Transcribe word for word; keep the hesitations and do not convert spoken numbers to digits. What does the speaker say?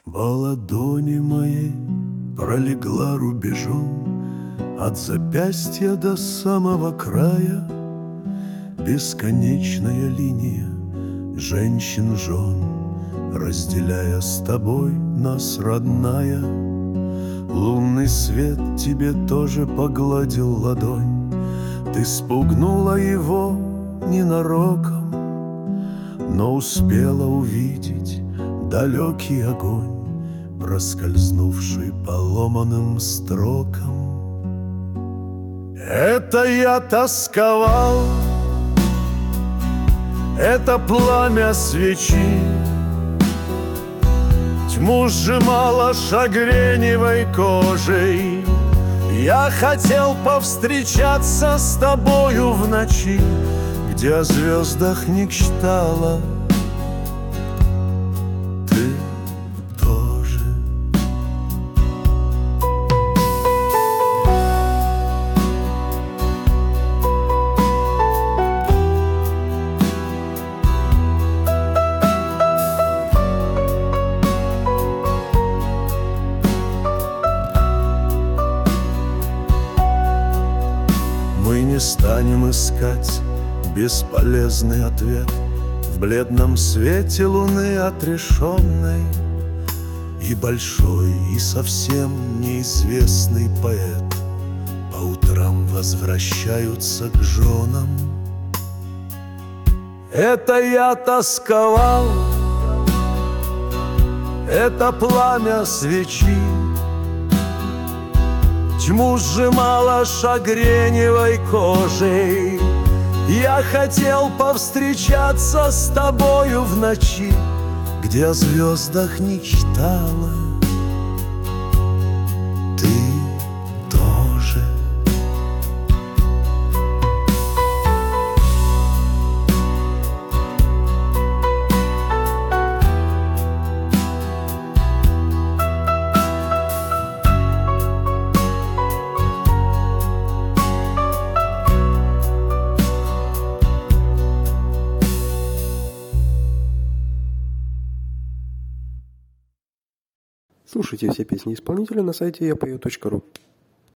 По ладони моей пролегла рубежом от запястья до самого края бесконечная линия женщин-жен, разделяя с тобой нас, родная. Лунный свет тебе тоже погладил ладонь, ты спугнула его ненароком, но успела увидеть далекий огонь, проскользнувший по ломаным строкам. Это я тосковал, это пламя свечи тьму сжимало шагреневой кожей. Я хотел повстречаться с тобою в ночи, где о звездах не читала ты тоже. Мы не станем искать бесполезный ответ в бледном свете луны отрешенной. И большой, и совсем неизвестный поэт по утрам возвращаются к женам. Это я тосковал, это пламя свечи тьму сжимало шагреневой кожей. Я хотел повстречаться с тобою в ночи, где о звездах не читала ты тоже. Слушайте все песни исполнителя на сайте я пою точка ру.